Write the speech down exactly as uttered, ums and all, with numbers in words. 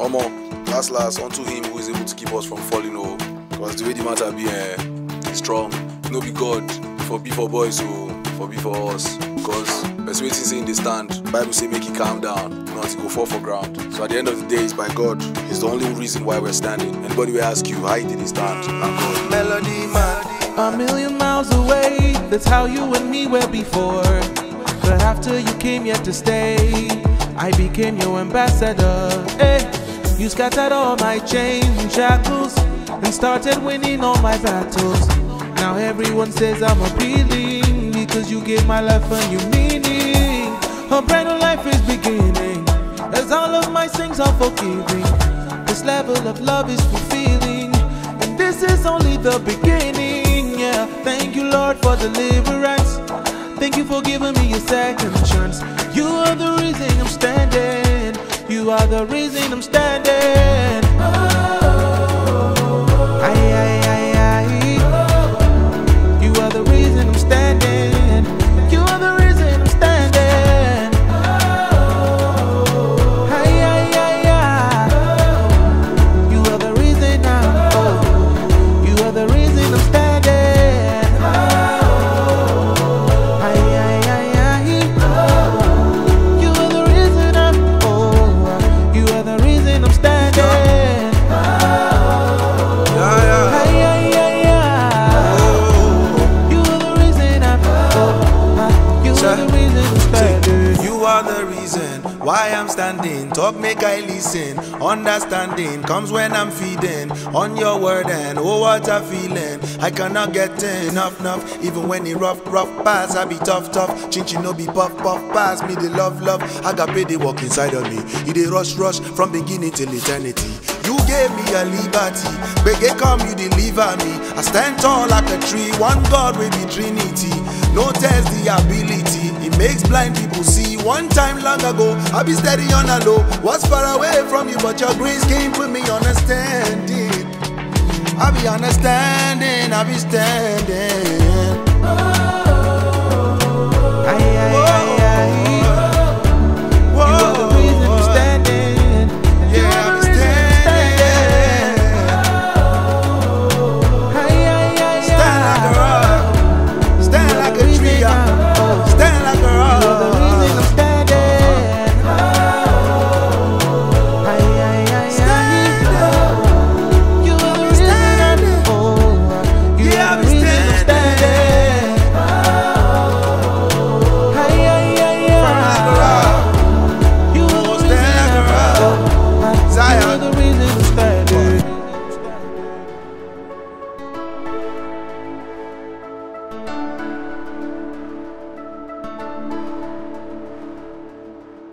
Omo, last last unto him who is able to keep us from falling, oh, because the way the matter be eh, is strong. No be God, for be for boys, oh, for be for us. Because person waiting say in the stand, Bible say make it calm down, not to go fall for ground. So at the end of the day, it's by God. He's the only reason why we're standing. Anybody will ask you how he did he stand, and God. Melody man. A million miles away, that's how you and me were before. But after you came here to stay, I became your ambassador. Hey, you scattered all my chains and shackles and started winning all my battles. Now everyone says I'm appealing because you gave my life a new meaning. A brand new life is beginning as all of my sins are forgiving. This level of love is fulfilling, and this is only the beginning. Yeah, thank you, Lord, for deliverance. Thank you for giving me a second chance. You are the reason I'm standing. You are the reason I'm standing. Aye, aye, aye, aye. You are the reason I'm standing. You are the reason I'm standing. Aye, aye, aye, aye. You are the reason I'm. Oh, you are the reason I'm standing. Why I'm standing, talk make I listen. Understanding comes when I'm feeding on your word and oh what a feeling. I cannot get enough, enough. Even when it rough, rough pass, I be tough, tough. Chinchin no be puff, puff pass me the love, love. I got paid they walk inside of me. It they rush, rush from beginning till eternity. You gave me a liberty, beg come you deliver me. I stand tall like a tree, one God with the Trinity. No test the ability, it makes blind people see. One time long ago, I be steady on a low. Was far away from you, but your grace came with me understanding. I be understanding, I be standing.